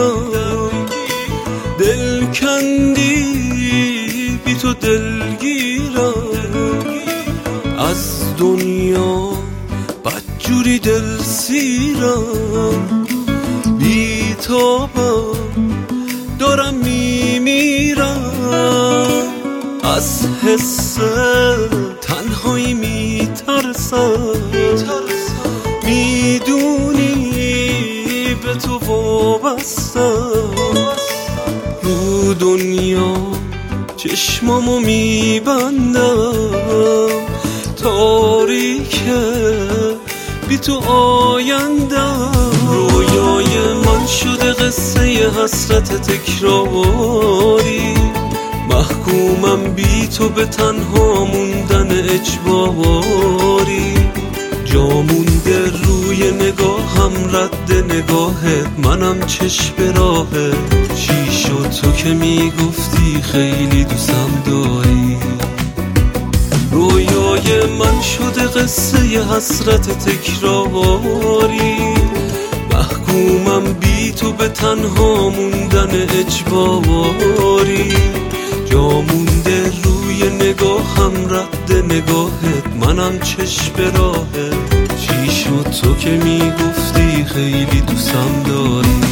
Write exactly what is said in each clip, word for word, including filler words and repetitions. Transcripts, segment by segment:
درگیرم، دل کندی بی تو دلگیرم، از دنیا بدجوری دل سیرم، بی تابم دارم میمیرم، از حس تنهایی میترسم، میدونی به تو وابستم، رو دنیا چشمامو میبندم، تاریکه بی تو آیندم، رویای من شده قصه حسرت تکراری، محکومم بی تو به تنها موندن اجباری، جا مونده روی نگاهم رد نگاهت، منم چشم به راهت، چی شد تو که میگفتی خیلی دوستم داری، رویای من شده قصه حسرت تکراری، محکومم بی تو به تنها موندن اجباری، جا مونده روی نگاهم رد نگاهت، منم چشم به راهت، چی شد تو که میگفتی خیلی دوستم داری.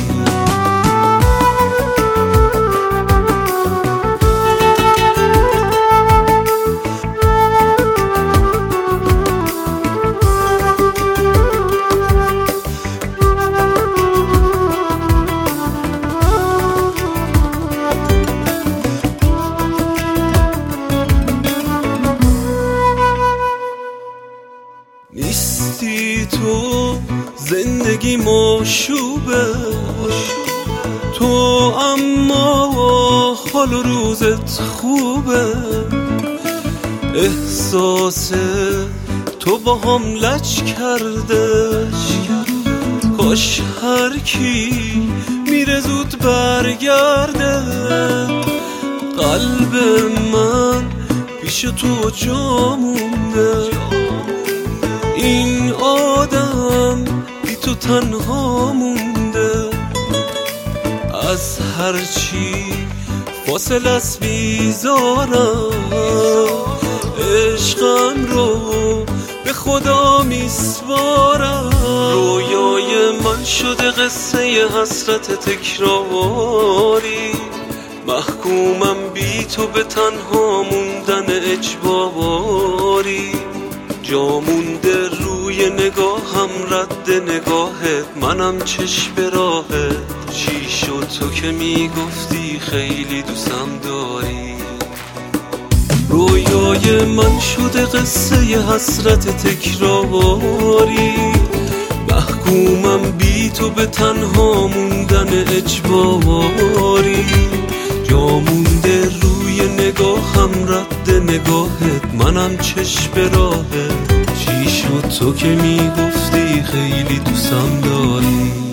نیستی تو زندگی مشوبه، تو اما حال و روزت خوبه، احساس تو با هم لج کرده، کاش هر کی میره زود برگرده، قلب من پیش تو جا مونده، این آدم بی تو تنها مونده، از هرچی فاصل است بیزارم، عشقم رو به خدا میسپارم، رویای من شده قصه حسرت تکراری، محکومم بی تو به تنها موندن اجباری، جا مونده روی نگاهم رد نگاهت، منم چشم به راهت، چی شد تو که میگفتی خیلی دوستم داری، رویای من شده قصه حسرت تکراری، محکومم بی تو به تنها موندن اجباری، جا مونده روی نگاهم رد نگاهت، منم چشم به راهت، چی شد تو که میگفتی خیلی دوستم داری.